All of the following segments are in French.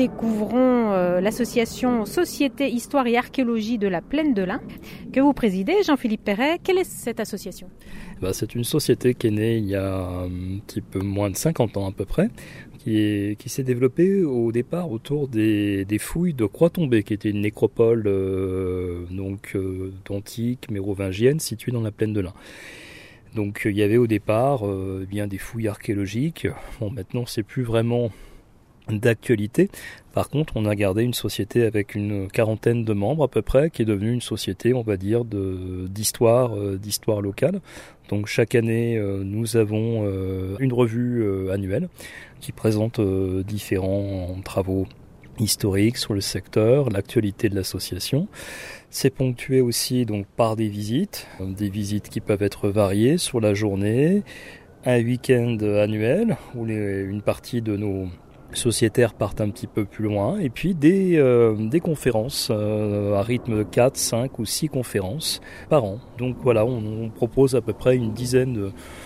découvrons l'association Société Histoire et Archéologie de la Plaine de l'Ain, que vous présidez, Jean-Philippe Perret. Quelle est cette association ? C'est une société qui est née il y a un petit peu moins de 50 ans à peu près, qui s'est développée au départ autour des fouilles de Croix-Tombée, qui était une nécropole antique mérovingienne située dans la Plaine de l'Ain. Donc il y avait au départ bien des fouilles archéologiques. Bon, maintenant c'est plus vraiment d'actualité. Par contre, on a gardé une société avec une quarantaine de membres à peu près, qui est devenue une société, on va dire, d'histoire locale. Donc chaque année, nous avons une revue annuelle qui présente différents travaux historiques sur le secteur, l'actualité de l'association. C'est ponctué aussi donc par des visites qui peuvent être variées sur la journée, un week-end annuel où une partie de nos sociétaires partent un petit peu plus loin, et puis des conférences à rythme de 4, 5 ou 6 conférences par an. Donc voilà, on propose à peu près une dizaine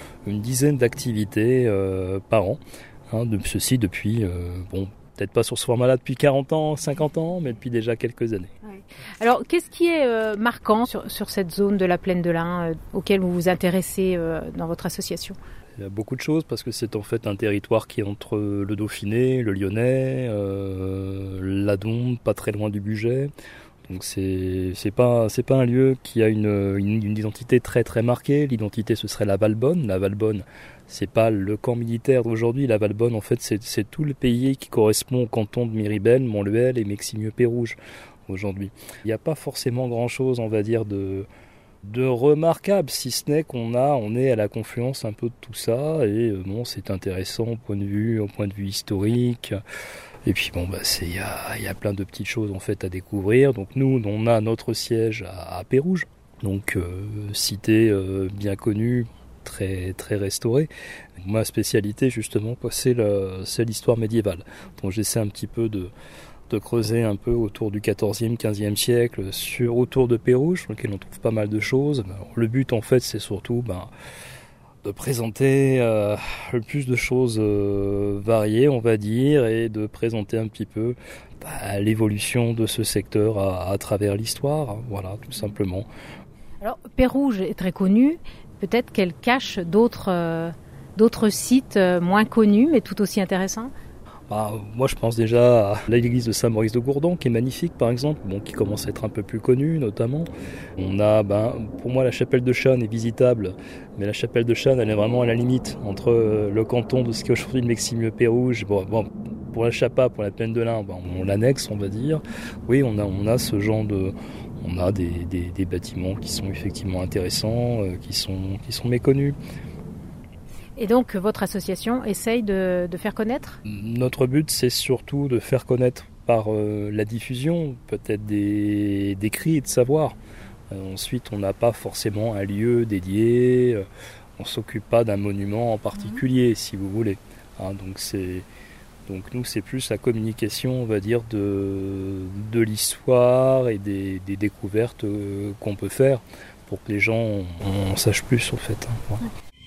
d'activités par an. Ceci depuis, peut-être pas sur ce format-là depuis 40 ans, 50 ans, mais depuis déjà quelques années. Ouais. Alors, qu'est-ce qui est marquant sur cette zone de la Plaine de l'Ain auquel vous vous intéressez dans votre association ? Il y a beaucoup de choses parce que c'est en fait un territoire qui est entre le Dauphiné, le Lyonnais, la Dombes, pas très loin du Bugey. Donc c'est pas un lieu qui a une identité très très marquée. L'identité ce serait la Valbonne. La Valbonne, c'est pas le camp militaire d'aujourd'hui. La Valbonne en fait c'est tout le pays qui correspond au canton de Miribel, Montluel et Meximieux-Pérouges aujourd'hui. Il n'y a pas forcément grand chose, on va dire, de remarquable, si ce n'est on est à la confluence un peu de tout ça, et c'est intéressant au point de vue historique. Et puis il y a plein de petites choses en fait à découvrir. Donc nous, on a notre siège à Pérouges, donc cité bien connue, très très restaurée. Ma spécialité justement, c'est l'histoire médiévale. Donc j'essaie un petit peu de creuser un peu autour du 14e, 15e siècle, autour de Pérouges, sur lequel on trouve pas mal de choses. Alors, le but, en fait, c'est surtout de présenter le plus de choses variées, on va dire, et de présenter un petit peu l'évolution de ce secteur à travers l'histoire. Voilà, tout simplement. Alors, Pérouges est très connue. Peut-être qu'elle cache d'autres sites moins connus, mais tout aussi intéressants. Moi je pense déjà à l'église de Saint-Maurice de Gourdon qui est magnifique par exemple, qui commence à être un peu plus connue notamment. On a, pour moi la chapelle de Channes est visitable, mais la chapelle de Channes elle est vraiment à la limite entre le canton de ce qui est aujourd'hui le Meximieux-Pérouges. Pour la Chapa, pour la Plaine de l'Ain, on l'annexe on va dire. Oui, on a ce genre on a des bâtiments qui sont effectivement intéressants, qui sont méconnus. Et donc, votre association essaye de faire connaître ? Notre but, c'est surtout de faire connaître par la diffusion, peut-être des cris et de savoir. Ensuite, on n'a pas forcément un lieu dédié, on ne s'occupe pas d'un monument en particulier, si vous voulez. Donc nous, c'est plus la communication, on va dire, de l'histoire et des découvertes qu'on peut faire pour que les gens en sachent plus, en fait. Voilà.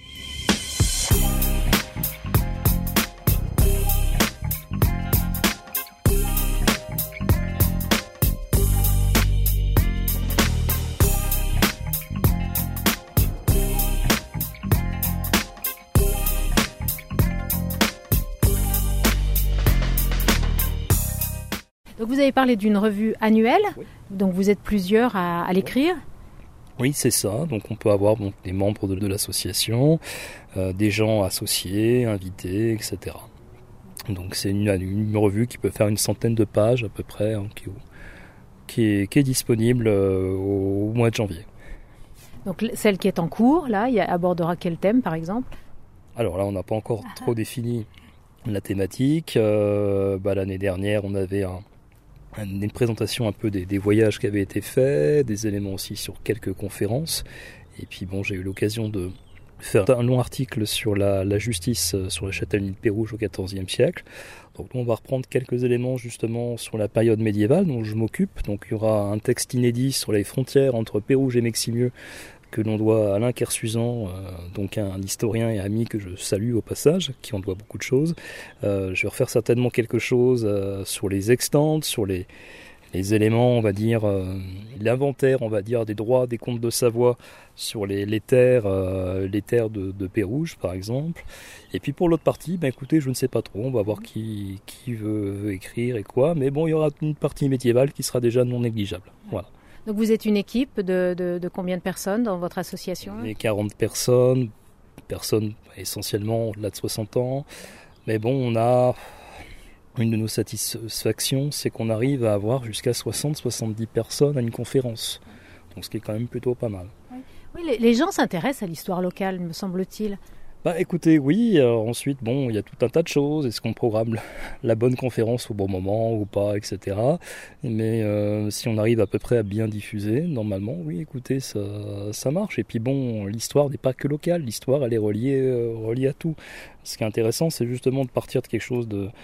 Donc vous avez parlé d'une revue annuelle, oui. Donc vous êtes plusieurs à l'écrire. Oui, c'est ça. Donc on peut avoir des membres de l'association, des gens associés, invités, etc. Donc c'est une revue qui peut faire une centaine de pages à peu près, qui est disponible au mois de janvier. Donc celle qui est en cours, là, elle abordera quel thème par exemple ? Alors là, on n'a pas encore trop défini la thématique. L'année dernière, on avait une présentation un peu des voyages qui avaient été faits, des éléments aussi sur quelques conférences. Et puis j'ai eu l'occasion de faire un long article sur la justice sur la châtellenie de Pérouges au XIVe siècle. Donc on va reprendre quelques éléments justement sur la période médiévale dont je m'occupe. Donc il y aura un texte inédit sur les frontières entre Pérouges et Meximieux que l'on doit à Alain Kersuzan, donc un historien et ami que je salue au passage, qui en doit beaucoup de choses. Je vais refaire certainement quelque chose sur les extantes, sur les éléments, on va dire, l'inventaire, on va dire, des droits des comtes de Savoie sur les terres de Pérouges, par exemple. Et puis pour l'autre partie, écoutez, je ne sais pas trop, on va voir qui veut écrire et quoi, mais bon, il y aura une partie médiévale qui sera déjà non négligeable. Voilà. Donc vous êtes une équipe de combien de personnes dans votre association ? On est 40 personnes essentiellement au-delà de 60 ans, mais bon, on a... Une de nos satisfactions, c'est qu'on arrive à avoir jusqu'à 60-70 personnes à une conférence. Donc ce qui est quand même plutôt pas mal. Oui, les gens s'intéressent à l'histoire locale, me semble-t-il. Écoutez, oui. Ensuite, il y a tout un tas de choses. Est-ce qu'on programme la bonne conférence au bon moment ou pas, etc. Mais si on arrive à peu près à bien diffuser, normalement, oui, écoutez, ça marche. Et puis l'histoire n'est pas que locale. L'histoire, elle est reliée à tout. Ce qui est intéressant, c'est justement de partir de quelque chose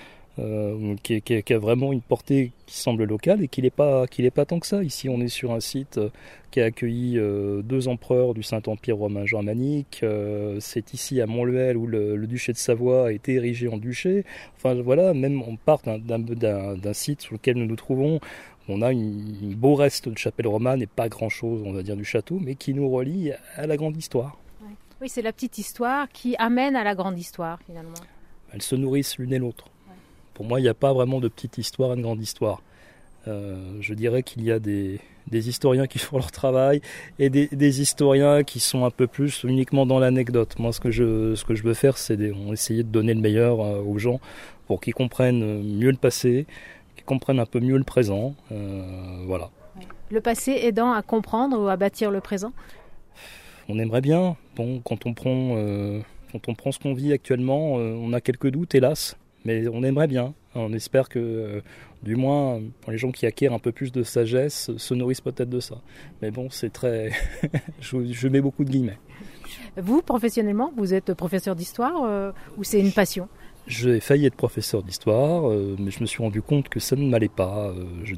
qui a vraiment une portée qui semble locale et qui n'est pas tant que ça. Ici, on est sur un site qui a accueilli 2 empereurs du Saint-Empire romain germanique. C'est ici à Montluel où le duché de Savoie a été érigé en duché. Enfin voilà, même on part d'un site sur lequel nous nous trouvons. On a un beau reste de chapelle romane et pas grand-chose, on va dire, du château, mais qui nous relie à la grande histoire. Oui, c'est la petite histoire qui amène à la grande histoire, finalement. Elles se nourrissent l'une et l'autre. Pour moi, il n'y a pas vraiment de petite histoire et de grande histoire. Je dirais qu'il y a des historiens qui font leur travail et des historiens qui sont un peu plus uniquement dans l'anecdote. Moi, ce que je veux faire, c'est essayer de donner le meilleur aux gens pour qu'ils comprennent mieux le passé, qu'ils comprennent un peu mieux le présent. Voilà. Le passé aidant à comprendre ou à bâtir le présent ? On aimerait bien. Quand on prend ce qu'on vit actuellement, on a quelques doutes, hélas. Mais on aimerait bien. On espère que, du moins, pour les gens qui acquièrent un peu plus de sagesse, se nourrissent peut-être de ça. Mais bon, c'est très... je mets beaucoup de guillemets. Vous, professionnellement, vous êtes professeur d'histoire ou c'est une passion ? J'ai failli être professeur d'histoire, mais je me suis rendu compte que ça ne m'allait pas.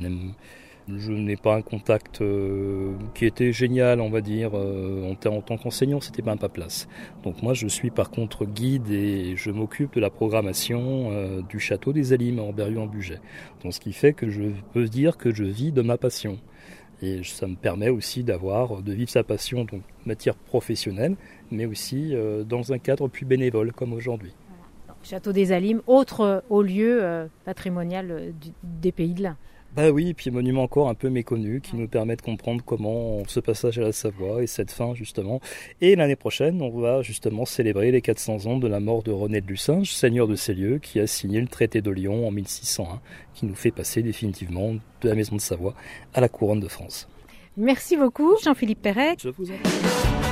Je n'ai pas un contact qui était génial, on va dire. En tant qu'enseignant, c'était pas ma place. Donc moi, je suis par contre guide et je m'occupe de la programmation du château des Alimes en Berrieux-en-Bugey. Donc ce qui fait que je peux dire que je vis de ma passion. Et ça me permet aussi de vivre sa passion, donc matière professionnelle, mais aussi dans un cadre plus bénévole comme aujourd'hui. Château des Alimes, autre haut lieu patrimonial des Pays de l'Ain. Oui, et puis monument encore un peu méconnu qui nous permet de comprendre comment ce passage à la Savoie et cette fin justement. Et l'année prochaine, on va justement célébrer les 400 ans de la mort de René de Lucinge, seigneur de ces lieux, qui a signé le traité de Lyon en 1601, qui nous fait passer définitivement de la maison de Savoie à la couronne de France. Merci beaucoup Jean-Philippe Perret. Je vous en prie.